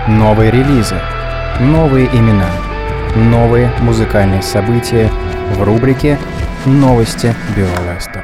Новые релизы, новые имена, новые музыкальные события в рубрике «Новости Билла Лестер».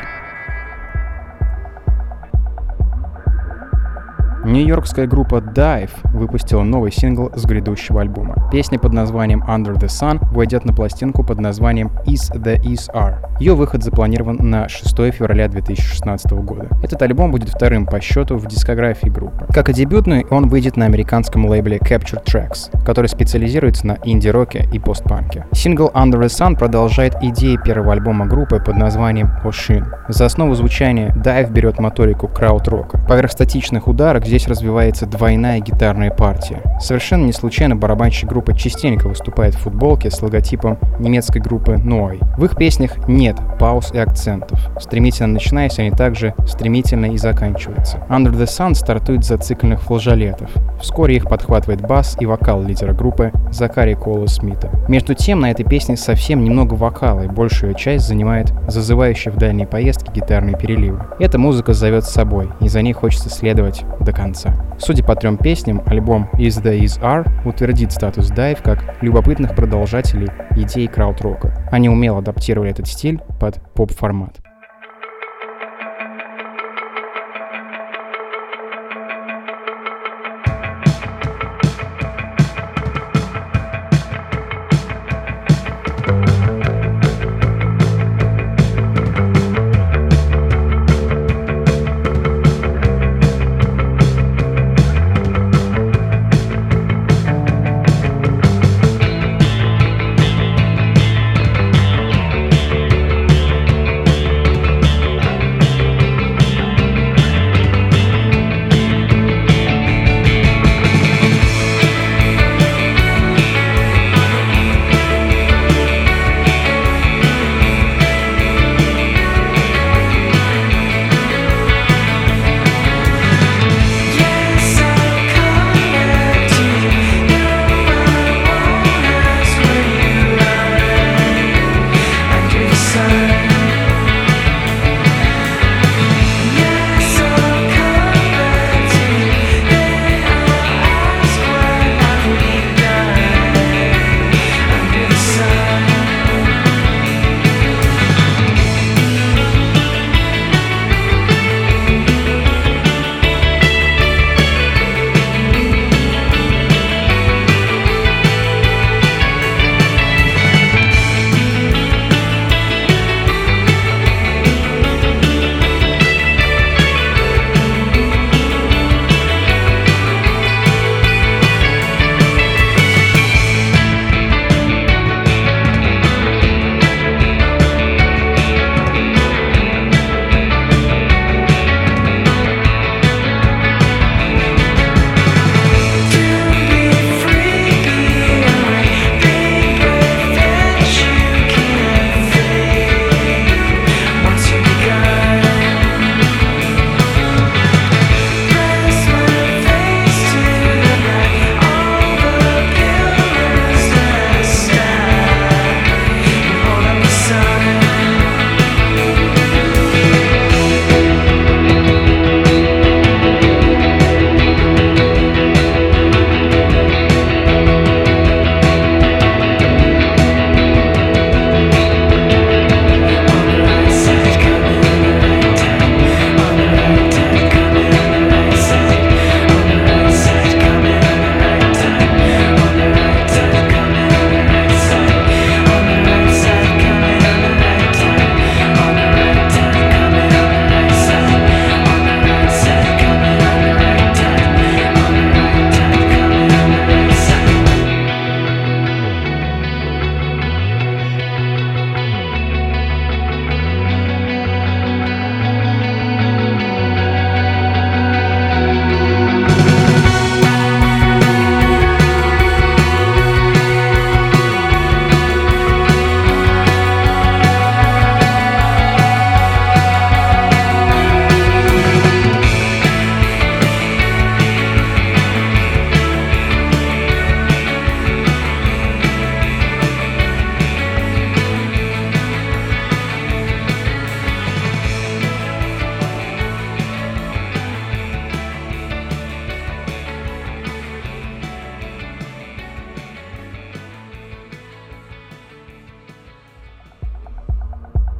Нью-йоркская группа Dive выпустила новый сингл с грядущего альбома. Песня под названием Under the Sun войдет на пластинку под названием Is the Is Are. Ее выход запланирован на 6 февраля 2016 года. Этот альбом будет вторым по счету в дискографии группы. Как и дебютный, он выйдет на американском лейбле Capture Tracks, который специализируется на инди-роке и постпанке. Сингл Under the Sun продолжает идеи первого альбома группы под названием Ocean. За основу звучания Dive берет моторику крауд-рока. Поверх статичных ударов здесь развивается двойная гитарная партия. Совершенно не случайно барабанщик группы частенько выступает в футболке с логотипом немецкой группы Noi. В их песнях нет пауз и акцентов. Стремительно начинаясь, они также стремительно и заканчиваются. Under the Sun стартует с зацикленных флажолетов. Вскоре их подхватывает бас и вокал лидера группы Закари Коула Смита. Между тем, на этой песне совсем немного вокала, и большую часть занимает зазывающие в дальние поездки гитарные переливы. Эта музыка зовет с собой, и за ней хочется следовать до конца. Судя по 3 песням, альбом Is the Is Are утвердит статус Dive как любопытных продолжателей идей крауд-рока. Они умело адаптировали этот стиль под поп-формат.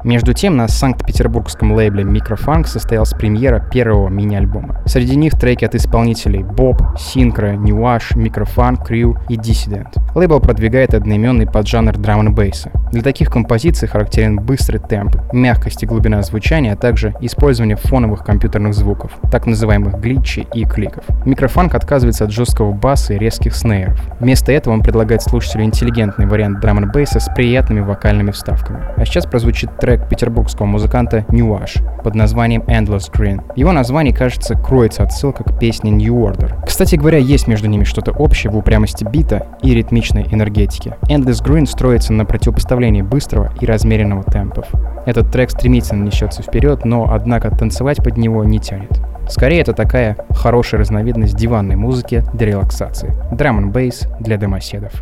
Между тем, на санкт-петербургском лейбле Microfunk состоялась премьера первого мини-альбома. Среди них треки от исполнителей Bob, Synchro, Nuash, Microfunk, Crew и Dissident. Лейбл продвигает одноименный поджанр драм-н-бейса. Для таких композиций характерен быстрый темп, мягкость и глубина звучания, а также использование фоновых компьютерных звуков, так называемых глитчей и кликов. Microfunk отказывается от жесткого баса и резких снейров. Вместо этого он предлагает слушателю интеллигентный вариант драм-н-бейса с приятными вокальными вставками. А сейчас прозвучит трек петербургского музыканта Nuash под названием Endless Green. В его названии, кажется, кроется отсылка к песне New Order. Кстати говоря, есть между ними что-то общее в упрямости бита и ритмичной энергетике. Endless Green строится на противопоставлении быстрого и размеренного темпов. Этот трек стремительно несется вперед, но, однако, танцевать под него не тянет. Скорее, это такая хорошая разновидность диванной музыки для релаксации. Драм-н-бейс для домоседов.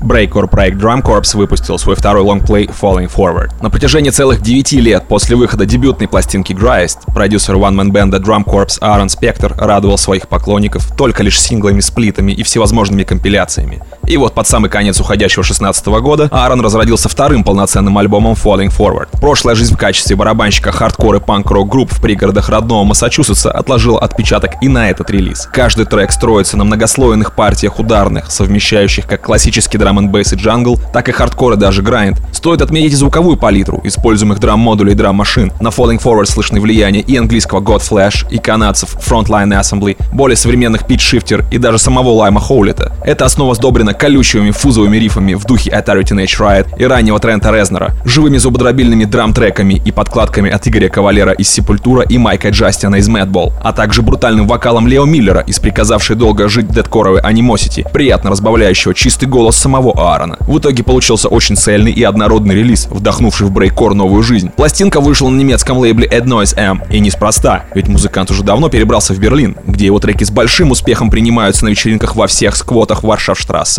брейкор проект Drum Corps выпустил свой второй лонгплей Falling Forward. На протяжении целых 9 лет после выхода дебютной пластинки Grist продюсер one-man-бенда Drum Corps Aaron Spector радовал своих поклонников только лишь синглами, сплитами и всевозможными компиляциями. И вот под самый конец уходящего 2016 года Аарон разродился вторым полноценным альбомом Falling Forward. Прошлая жизнь в качестве барабанщика хардкор и панк-рок групп в пригородах родного Массачусетса отложила отпечаток и на этот релиз. Каждый трек строится на многослойных партиях ударных, совмещающих как классический драм-н-бейс и джангл, так и хардкор и даже грайнд. Стоит отметить и звуковую палитру используемых драм-модулей и драм-машин. На Falling Forward слышны влияние и английского Godflesh, и канадцев Frontline Assembly, более современных Pitch Shifter и даже самого Лайма Хоулита. Эта основа сдобрена колючими фузовыми рифами в духе Atari Teenage Riot и раннего Трента Резнера, живыми зубодробильными драм-треками и подкладками от Игоря Кавалера из Sepultura и Майка Джастина из Madball, а также брутальным вокалом Лео Миллера из приказавшей долго жить дедкоровой Animosity, приятно разбавляющего чистый голос самого Аарона. В итоге получился очень цельный и однородный релиз, вдохнувший в брейкор новую жизнь. Пластинка вышла на немецком лейбле Ad Noise M, и неспроста, ведь музыкант уже давно перебрался в Берлин, где его треки с большим успехом принимаются на вечеринках во всех сквотах Варшавштрассе.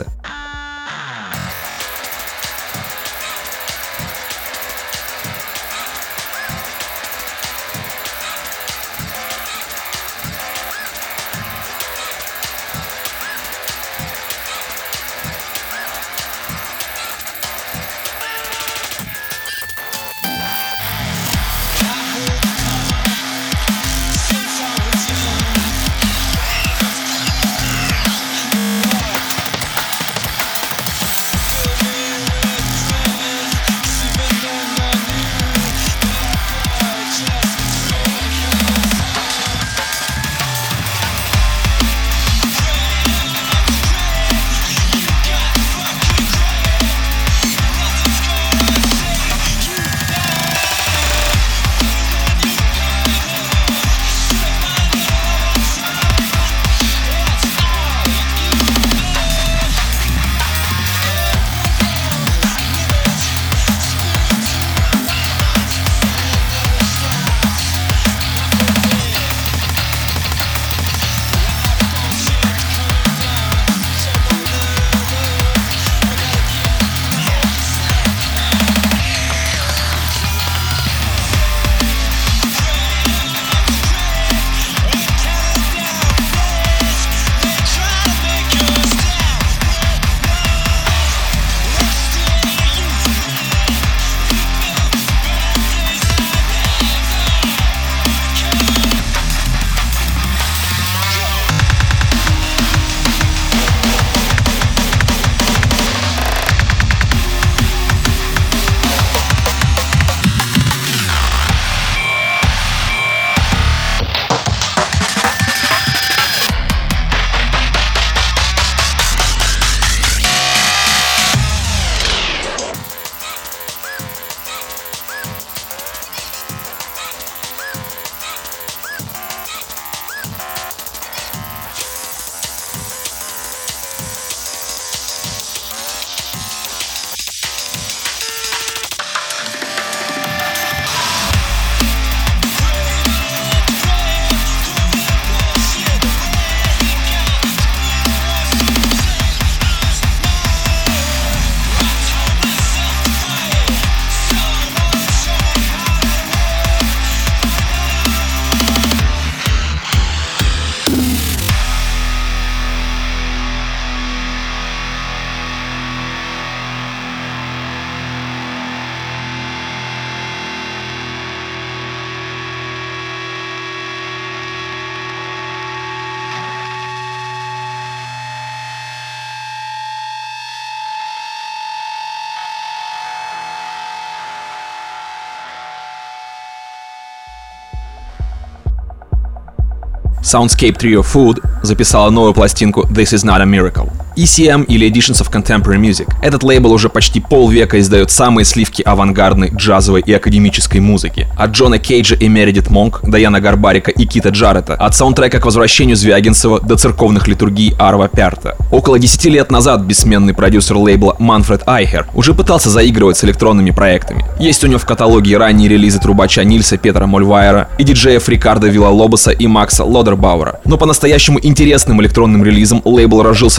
Soundscape Trio Food записала новую пластинку This Is Not a Miracle. ECM или Editions of Contemporary Music. Этот лейбл уже почти полвека издает самые сливки авангардной, джазовой и академической музыки. От Джона Кейджа и Мередит Монк до Яна Гарбарика и Кита Джарета. От саундтрека к возвращению Звягинцева до церковных литургий Арва Пярта. Около 10 лет назад бессменный продюсер лейбла Манфред Айхер уже пытался заигрывать с электронными проектами. Есть у него в каталоге ранние релизы трубача Нильса Петера Мольвайера и диджеев Рикардо Вилла-Лобоса и Макса Лодербауэра. Но по-настоящему интересным электронным релизом лейбл разжился только в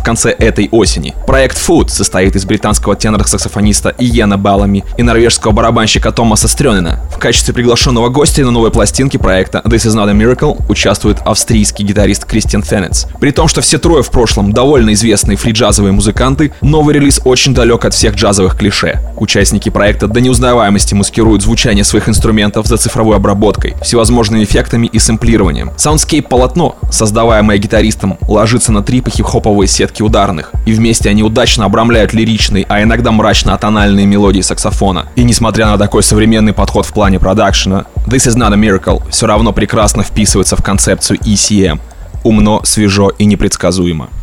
конце этой осени. Проект Foot состоит из британского тенор-саксофониста Иена Беллами и норвежского барабанщика Томаса Стрёнена. В качестве приглашенного гостя на новой пластинке проекта This Is Not a Miracle участвует австрийский гитарист Кристиан Фенец. При том, что все трое в прошлом довольно известные фри-джазовые музыканты, новый релиз очень далек от всех джазовых клише. Участники проекта до неузнаваемости маскируют звучание своих инструментов за цифровой обработкой, всевозможными эффектами и сэмплированием. Soundscape-полотно, создаваемое гитаристом, ложится на трипы хип-хоповые сетки ударных, и вместе они удачно обрамляют лиричные, а иногда мрачно-атональные мелодии саксофона. И несмотря на такой современный подход в плане продакшена, This Is Not a Miracle все равно прекрасно вписывается в концепцию ECM. Умно, свежо и непредсказуемо.